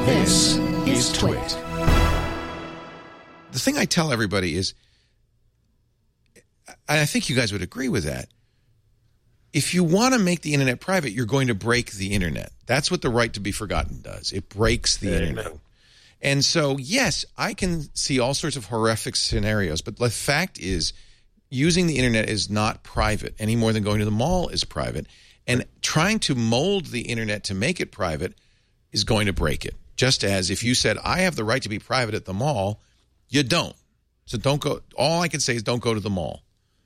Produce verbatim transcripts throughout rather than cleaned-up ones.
This is Twit. The thing I tell everybody is, and I think you guys would agree with that, if you want to make the internet private, you're going to break the internet. That's what the right to be forgotten does. It breaks the Amen. internet. And so, yes, I can see all sorts of horrific scenarios, but the fact is using the internet is not private any more than going to the mall is private. And trying to mold the internet to make it private is going to break it. Just as if you said, I have the right to be private at the mall, you don't. So don't go. All I can say is don't go to the mall.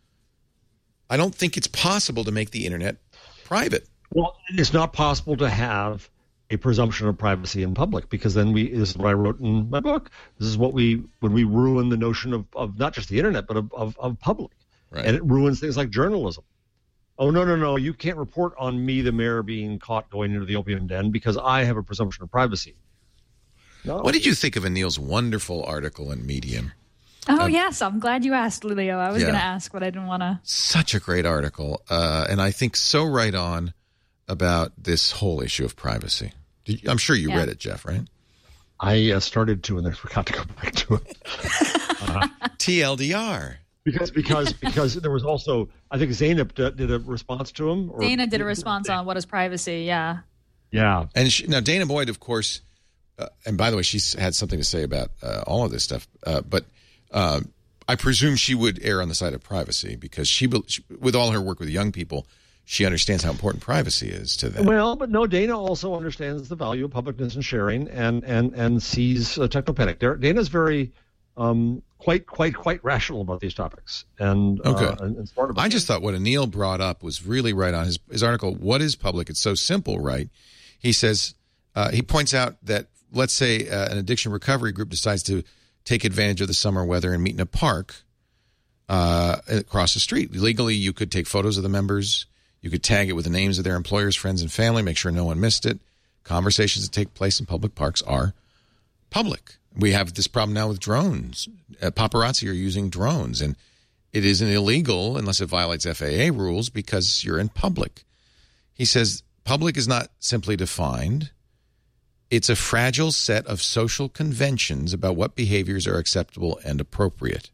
I don't think it's possible to make the internet private. Well, it's not possible to have a presumption of privacy in public, because then we, this is what I wrote in my book, this is what we, when we ruin the notion of, of not just the internet, but of, of, of public. Right. And it ruins things like journalism. Oh, no, no, no, you can't report on me, the mayor, being caught going into the opium den because I have a presumption of privacy. No. What did you think of Anil's wonderful article in Medium? Oh, Um, yes. I'm glad you asked, Leo. I was yeah. going to ask, but I didn't want to. Such a great article, uh, and I think so right on about this whole issue of privacy. Did you, I'm sure you Yeah. read it, Jeff, right? I uh, started to and then forgot to go back to it. uh, T L D R. Because because because there was also, I think Zainab d- did a response to him. Or, Dana did a response on what is privacy. Yeah. Yeah. And she, now Dana Boyd, of course, uh, and by the way, she's had something to say about uh, all of this stuff. Uh, but uh, I presume she would err on the side of privacy because she, she, with all her work with young people, she understands how important privacy is to them. Well, but no, Dana also understands the value of publicness and sharing, and and and sees uh, technopanic. Dana's very um, quite quite quite rational about these topics, and okay. uh, and, and smart about I just thought what Anil brought up was really right on. His his article, "What is public?" It's so simple, right? He says uh, he points out that let's say uh, an addiction recovery group decides to take advantage of the summer weather and meet in a park uh, across the street. Legally, you could take photos of the members. You could tag it with the names of their employers, friends, and family, make sure no one missed it. Conversations that take place in public parks are public. We have this problem now with drones. Uh, paparazzi are using drones, and it isn't illegal unless it violates F A A rules because you're in public. He says public is not simply defined. It's a fragile set of social conventions about what behaviors are acceptable and appropriate.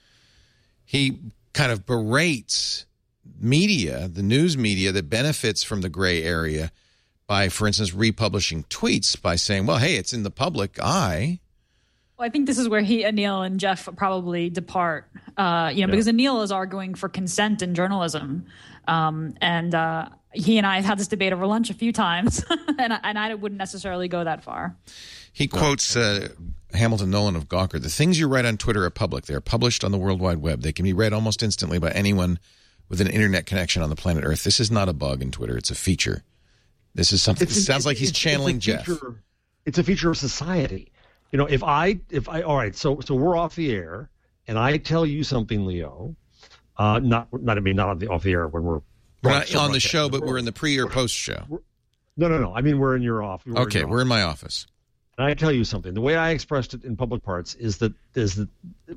He kind of berates media, the news media that benefits from the gray area by, for instance, republishing tweets by saying, well, hey, it's in the public eye. Well, I think this is where he, Anil and Jeff probably depart, uh, you know, yeah. because Anil is arguing for consent in journalism. Um, and uh, he and I have had this debate over lunch a few times, and, I, and I wouldn't necessarily go that far. He quotes uh, Hamilton Nolan of Gawker, "The things you write on Twitter are public. They are published on the World Wide Web. They can be read almost instantly by anyone with an internet connection on the planet Earth. This is not a bug in Twitter. It's a feature." This is something. It sounds like he's it's, channeling it's Jeff. Feature, it's a feature of society. You know, if I, if I, all right, so so we're off the air, and I tell you something, Leo, uh, not not I mean not on the off the air when we're we're not on the show, but we're in the pre or post show. No, no, no. I mean we're in your office. We're okay, in we're in my office. And I tell you something. The way I expressed it in public parts is that is that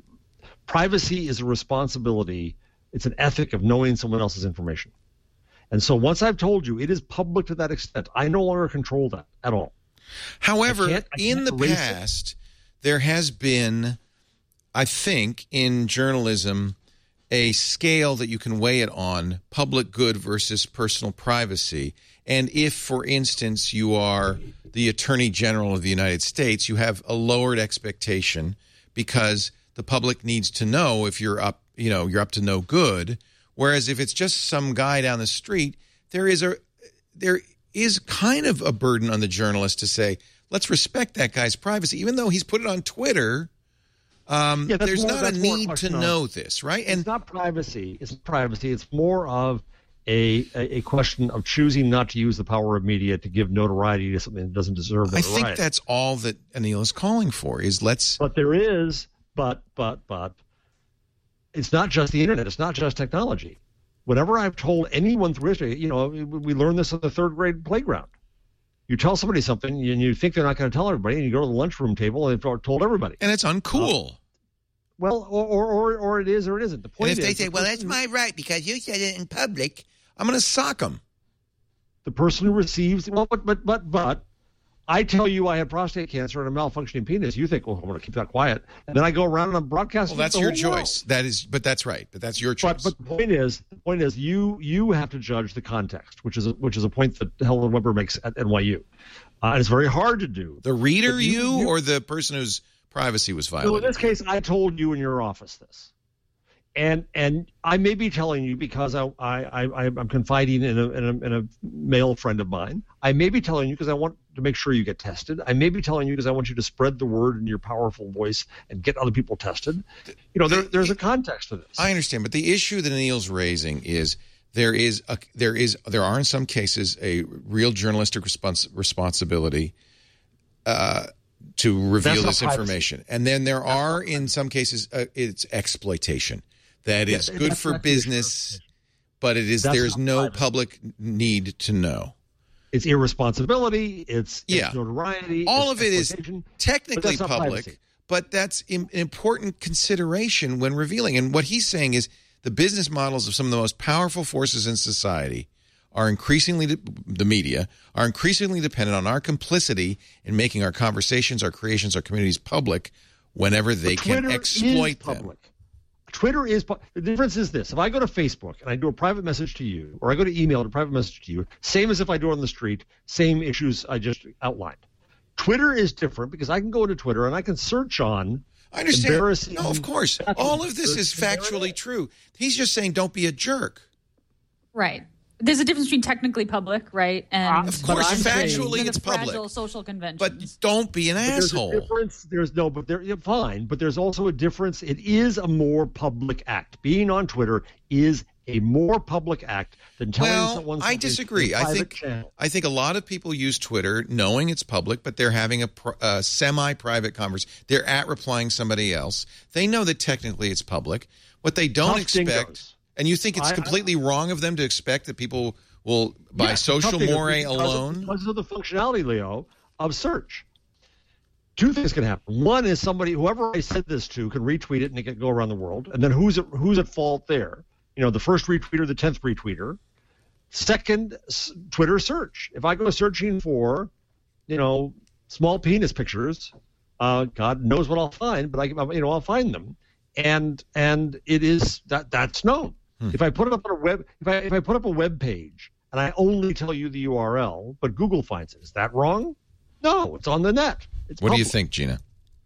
privacy is a responsibility. It's an ethic of knowing someone else's information. And so once I've told you it is public to that extent, I no longer control that at all. However, I can't, I in can't the past, it. there has been, I think, in journalism, a scale that you can weigh it on, public good versus personal privacy. And if, for instance, you are the Attorney General of the United States, you have a lowered expectation because the public needs to know if you're up, you know, you're up to no good. Whereas if it's just some guy down the street, there is a there is kind of a burden on the journalist to say, let's respect that guy's privacy, even though he's put it on Twitter. Um, yeah, there's more, not a need to know this, right? And it's not privacy. It's privacy. It's more of a, a a question of choosing not to use the power of media to give notoriety to something that doesn't deserve notoriety. I think that's all that Anil is calling for. Is let's. But there is, but but but. It's not just the internet. It's not just technology. Whenever I've told anyone through history, you know, we learned this in the third grade playground. You tell somebody something, and you think they're not going to tell everybody, and you go to the lunchroom table and they've told everybody. And it's uncool. Uh, well, or, or or or it is or it isn't. The point and if is, they say, the "Well, that's my right because you said it in public," I'm going to sock them. The person who receives, well, but but but but I tell you I had prostate cancer and a malfunctioning penis. You think, well, I'm going to keep that quiet. And then I go around and I'm broadcasting. Well, that's your choice. World. That is, but that's right. But that's your choice. But, but the point is, the point is, you you have to judge the context, which is a, which is a point that Helen Weber makes at N Y U. Uh, and it's very hard to do. The reader, you, you, you or the person whose privacy was violated? So in this case, I told you in your office this. And and I may be telling you because I I, I I'm confiding in a, in a in a male friend of mine. I may be telling you because I want to make sure you get tested. I may be telling you because I want you to spread the word in your powerful voice and get other people tested. You know, there, there's a context to this. I understand, but the issue that Anil's raising is there is a there is there are in some cases a real journalistic respons- responsibility uh, to reveal this information, and then there are in some cases uh, it's exploitation. That is yes, good for business, but it is that's there is no private. Public need to know. It's irresponsibility. It's, yeah. it's notoriety. All it's of it is technically but public, privacy. But that's an important consideration when revealing. And what he's saying is the business models of some of the most powerful forces in society are increasingly, the media, are increasingly dependent on our complicity in making our conversations, our creations, our communities public whenever they can exploit them. Twitter is – the difference is this. If I go to Facebook and I do a private message to you, or I go to email and a private message to you, same as if I do it on the street, same issues I just outlined. Twitter is different because I can go into Twitter and I can search on I understand. No, of course. All of this is factually true. He's just saying don't be a jerk. Right. There's a difference between technically public, right? And of course, factually saying, it's public. Social conventions. But don't be an but asshole. There's a difference. There's no, but there, yeah, fine. But there's also a difference. It is a more public act. Being on Twitter is a more public act than telling well, someone. I disagree. I think channel. I think a lot of people use Twitter knowing it's public, but they're having a, a semi-private conversation. They're at replying somebody else. They know that technically it's public. What they don't Tough expect. Dingoes. And you think it's I, completely I, wrong of them to expect that people will, by yeah, social moray alone? Of, because of the functionality, Leo, of search. Two things can happen. One is somebody, whoever I said this to, can retweet it and it can go around the world. And then who's at, who's at fault there? You know, the first retweeter, the tenth retweeter. Second, Twitter search. If I go searching for, you know, small penis pictures, uh, God knows what I'll find, but I, you know, I'll find them. And and it is that that's known. Hmm. If I put it up on a web, if I if I put up a web page and I only tell you the U R L, but Google finds it, is that wrong? No, it's on the net. It's what public. do you think, Gina?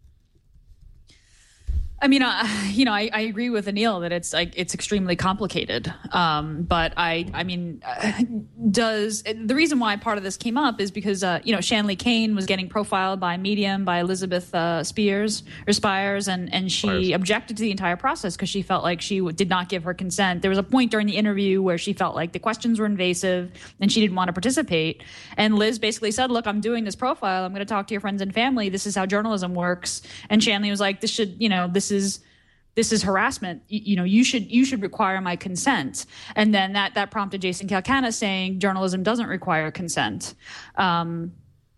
I mean, uh, you know, I, I agree with Anil that it's like it's extremely complicated. Um, but I, I mean, uh, does the reason why part of this came up is because uh, you know Shanley Kane was getting profiled by Medium by Elizabeth uh, Spears or Spires, and and she Spires. objected to the entire process because she felt like she w- did not give her consent. There was a point during the interview where she felt like the questions were invasive and she didn't want to participate. And Liz basically said, "Look, I'm doing this profile. I'm going to talk to your friends and family. This is how journalism works." And Shanley was like, "This should, you know, this." is this is harassment. You, you know, you should you should require my consent. And then that that prompted Jason Calcana saying journalism doesn't require consent. Um,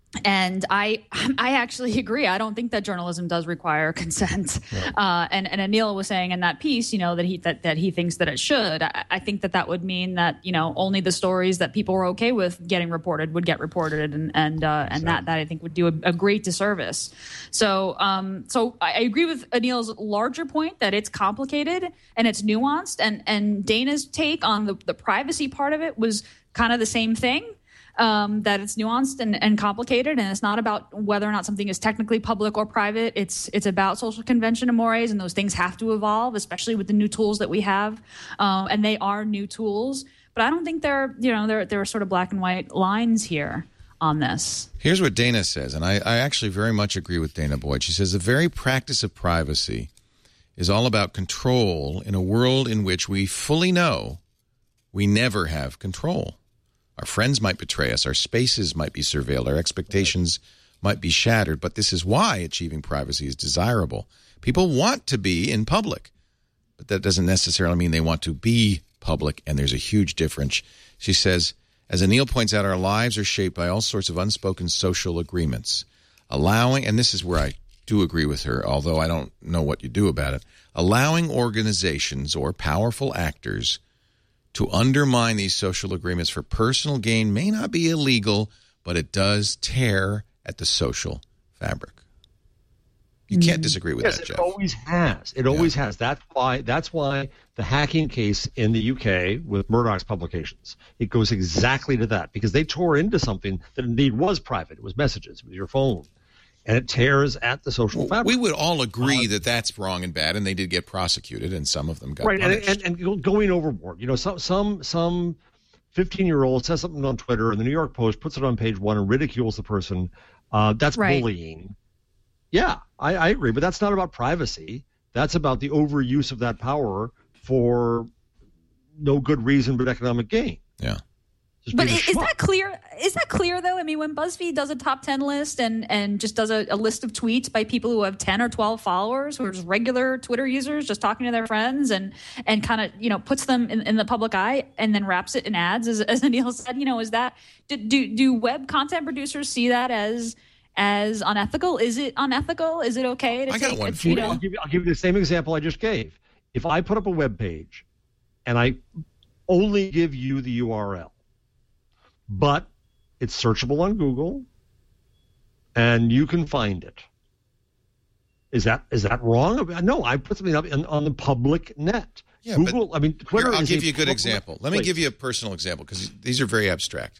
and I I actually agree. I don't think that journalism does require consent. Yeah. Uh, and and Anil was saying in that piece, you know, that he that, that he thinks that it should. I, I think that that would mean that, you know, only the stories that people were okay with getting reported would get reported, and and uh, and so. that that I think would do a, a great disservice. So um so I, I agree with Anil's larger point that it's complicated and it's nuanced, and and Dana's take on the the privacy part of it was kind of the same thing. Um, that it's nuanced and, and complicated, and it's not about whether or not something is technically public or private. It's it's about social convention and mores, and those things have to evolve, especially with the new tools that we have, um, and they are new tools. But I don't think there, you know, there there are sort of black and white lines here on this. Here's what Dana says, and I, I actually very much agree with Dana Boyd. She says the very practice of privacy is all about control in a world in which we fully know we never have control. Our friends might betray us. Our spaces might be surveilled. Our expectations might be shattered. But this is why achieving privacy is desirable. People want to be in public, but that doesn't necessarily mean they want to be public, and there's a huge difference. She says, as Anil points out, our lives are shaped by all sorts of unspoken social agreements, allowing, and this is where I do agree with her, although I don't know what you do about it, allowing organizations or powerful actors to undermine these social agreements for personal gain may not be illegal, but it does tear at the social fabric. You can't disagree with yes, that, it Jeff. always has. It always yeah. has. That's why. That's why the hacking case in the U K with Murdoch's publications, it goes exactly to that, because they tore into something that indeed was private. It was messages. It was your phone, and it tears at the social well, fabric. We would all agree uh, that that's wrong and bad, and they did get prosecuted, and some of them got right. punished. And, and, and going overboard. You know, some some some fifteen-year-old says something on Twitter, and the New York Post puts it on page one and ridicules the person. Uh, that's right. bullying. Yeah, I, I agree, but that's not about privacy. That's about the overuse of that power for no good reason but economic gain. Yeah. Just but is that clear? Is that clear, though? I mean, when BuzzFeed does a top ten list and, and just does a, a list of tweets by people who have ten or twelve followers, who are just regular Twitter users, just talking to their friends, and and kind of, you know, puts them in, in the public eye and then wraps it in ads, as, as Anil said, you know, is that, do, do, do web content producers see that as as unethical? Is it unethical? Is it okay to I take got one a, for you you. know, I'll give you, I'll give you the same example I just gave. If I put up a web page and I only give you the U R L, but it's searchable on Google and you can find it, is that is that wrong? No, I put something up in, on the public net. Yeah, Google, but I mean, Twitter. Here, I'll is give a you a good example. Let me place. give you a personal example, because these are very abstract.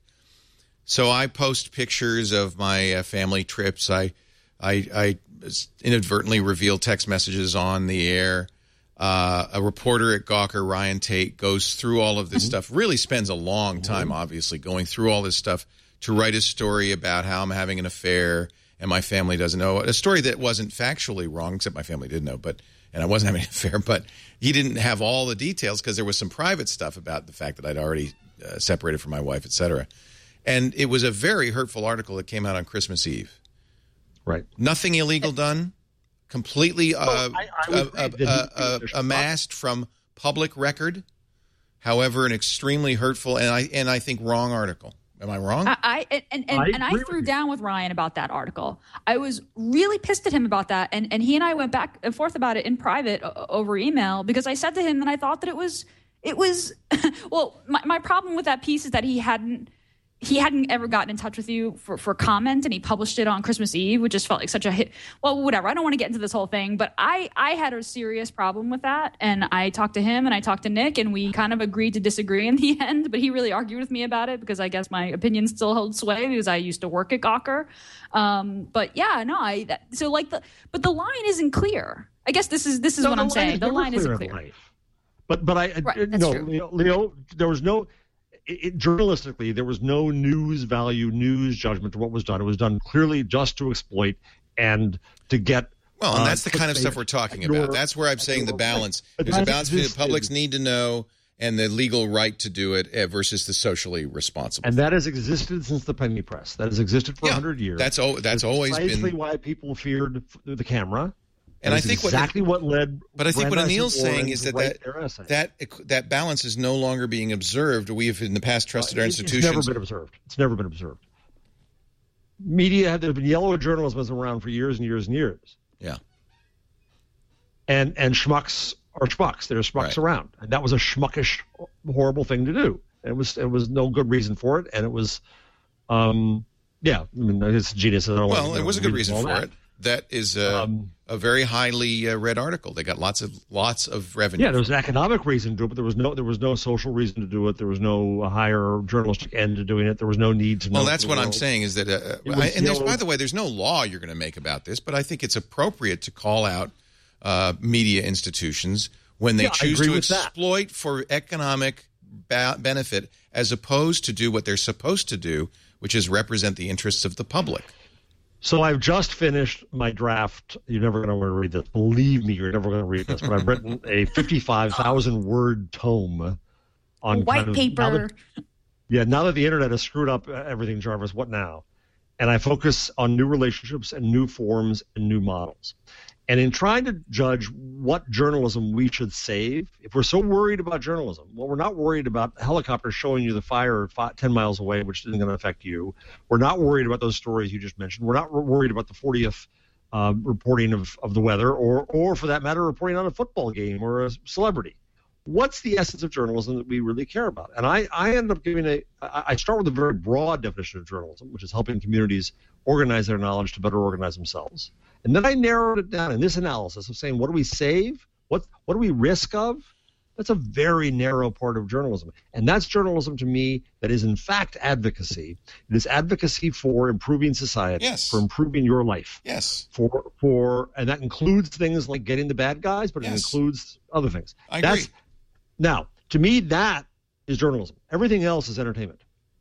So I post pictures of my uh, family trips. I, I, I inadvertently reveal text messages on the air. Uh, a reporter at Gawker, Ryan Tate, goes through all of this mm-hmm. stuff, really spends a long time, mm-hmm. obviously, going through all this stuff to write a story about how I'm having an affair and my family doesn't know. A story that wasn't factually wrong, except my family did know, but and I wasn't having an affair, but he didn't have all the details because there was some private stuff about the fact that I'd already uh, separated from my wife, et cetera. And it was a very hurtful article that came out on Christmas Eve. Right. Nothing illegal done. Completely uh, well, I, I uh, uh, uh, uh, amassed from public record. However, an extremely hurtful and I and I think wrong article. Am I wrong? I, I and and, I and I threw down with Ryan about that article. I was really pissed at him about that, and and he and I went back and forth about it in private uh, over email, because I said to him that I thought that it was it was well. My my problem with that piece is that he hadn't. He hadn't ever gotten in touch with you for, for comment, and he published it on Christmas Eve, which just felt like such a hit. Well, whatever. I don't want to get into this whole thing, but I, I had a serious problem with that. And I talked to him and I talked to Nick, and we kind of agreed to disagree in the end. But he really argued with me about it, because I guess my opinion still held sway because I used to work at Gawker. Um, but yeah, no, I, that, so like the, but the line isn't clear. I guess this is, this is no, what I'm line saying. Is the line isn't clear. clear. But, but I, right, no, Leo, Leo, there was no, It, journalistically, there was no news value, news judgment to what was done. It was done clearly just to exploit and to get. Well, and uh, that's the kind of stuff we're talking about. That's where I'm saying the balance. There's a balance between the public's need to know and the legal right to do it versus the socially responsible. And that has existed since the penny press. That has existed for a yeah, hundred years. That's o- that's always been precisely why people feared the camera. And I think exactly what, what led. But I think what Anil's saying is that that, that that that balance is no longer being observed. We have in the past trusted uh, our institutions. It's never been observed. It's never been observed. Media, there's been yellow journalism has been around for years and years and years. Yeah. And and schmucks are schmucks. There's schmucks right. around, and that was a schmuckish, horrible thing to do. It was it was no good reason for it, and it was, um, yeah, I mean, it's genius. I don't well, want to, it was a good reason for that. it. That is a, um, a very highly uh, read article. They got lots of lots of revenue. Yeah, there was an economic reason to do it, but there was no there was no social reason to do it. There was no higher journalistic end to doing it. There was no need to. Well, know that's what world. I'm saying is that, uh, was, I, and there's, know, by the way, there's no law you're going to make about this, but I think it's appropriate to call out uh, media institutions when they yeah, choose to that. exploit for economic ba- benefit, as opposed to do what they're supposed to do, which is represent the interests of the public. So I've just finished my draft. You're never going to want to read this. Believe me, you're never going to read this. But I've written a fifty-five thousand word tome on white kind of, paper. Now that, yeah, now that the internet has screwed up everything, Jarvis, what now? And I focus on new relationships and new forms and new models. And in trying to judge what journalism we should save, if we're so worried about journalism, well, we're not worried about helicopters showing you the fire five, ten miles away, which isn't going to affect you. We're not worried about those stories you just mentioned. We're not worried about the fortieth uh, reporting of, of the weather, or, or for that matter, reporting on a football game or a celebrity. what's the essence of journalism that we really care about? And I, I end up giving a, I, I start with a very broad definition of journalism, which is helping communities organize their knowledge to better organize themselves. And then I narrowed it down in this analysis of saying, what do we save? What, what do we risk of? That's a very narrow part of journalism. And that's journalism to me that is in fact advocacy. It is advocacy for improving society, yes. for improving your life. Yes. For for and that includes things like getting the bad guys, but yes. it includes other things. I that's, agree. Now, to me, that is journalism. Everything else is entertainment.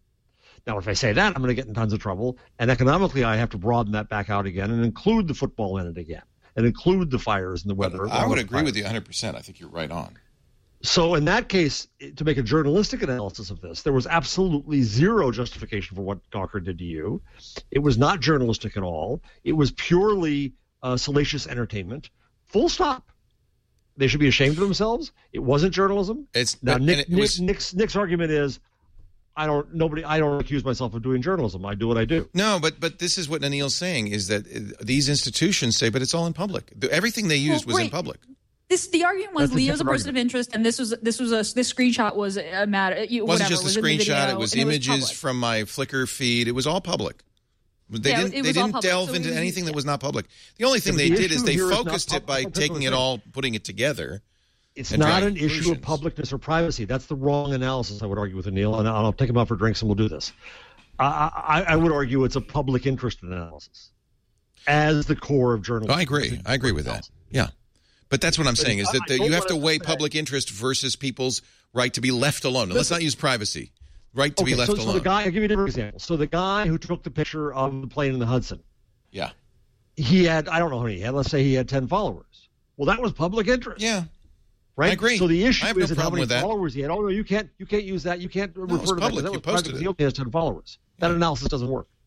Now, if I say that, I'm going to get in tons of trouble. And economically, I have to broaden that back out again and include the football in it again, and include the fires and the weather. I would agree with you one hundred percent. I think you're right on. So in that case, to make a journalistic analysis of this, there was absolutely zero justification for what Gawker did to you. It was not journalistic at all. It was purely uh, salacious entertainment. Full stop. They should be ashamed of themselves. It wasn't journalism. It's now but, Nick, it was, Nick, Nick's, Nick's argument is, I don't nobody. I don't accuse myself of doing journalism. I do what I do. No, but but this is what Anil's saying is that these institutions say, but it's all in public. Everything they used well, was right. in public. This the argument was That's a Leo's a different person of interest, and this was this was a this screenshot was a matter. It wasn't whatever, just a was in the screenshot; video, it was and images it was from my Flickr feed. It was all public. They Yeah, didn't. it They was all didn't public, delve so into we- anything that was not public. The only thing Yeah, they the did is issue they here is not focused it by public taking it conclusion. all, putting it together. It's and not drawing an issue of conclusions. publicness or privacy. That's the wrong analysis, I would argue, with Anil, and I'll take him out for drinks and we'll do this. I, I, I would argue it's a public interest analysis as the core of journalism. I agree. I agree with that. Yeah. But that's what I'm saying is that, I that don't you have to wanna weigh say- public interest versus people's right to be left alone. Now, let's not use privacy. Right to Okay, be left so, so alone. the guy, I'll give you a different example. So the guy who took the picture of the plane in the Hudson, yeah. he had, I don't know how many he had, let's say he had ten followers. Well, that was public interest. Yeah. Right? I agree. So the issue I have no isn't how problem many with that. followers he had. Oh, no, you can't, you can't use that. You can't refer it's to that. public. That You was posted private. it. He only has ten followers. That Yeah. analysis doesn't work.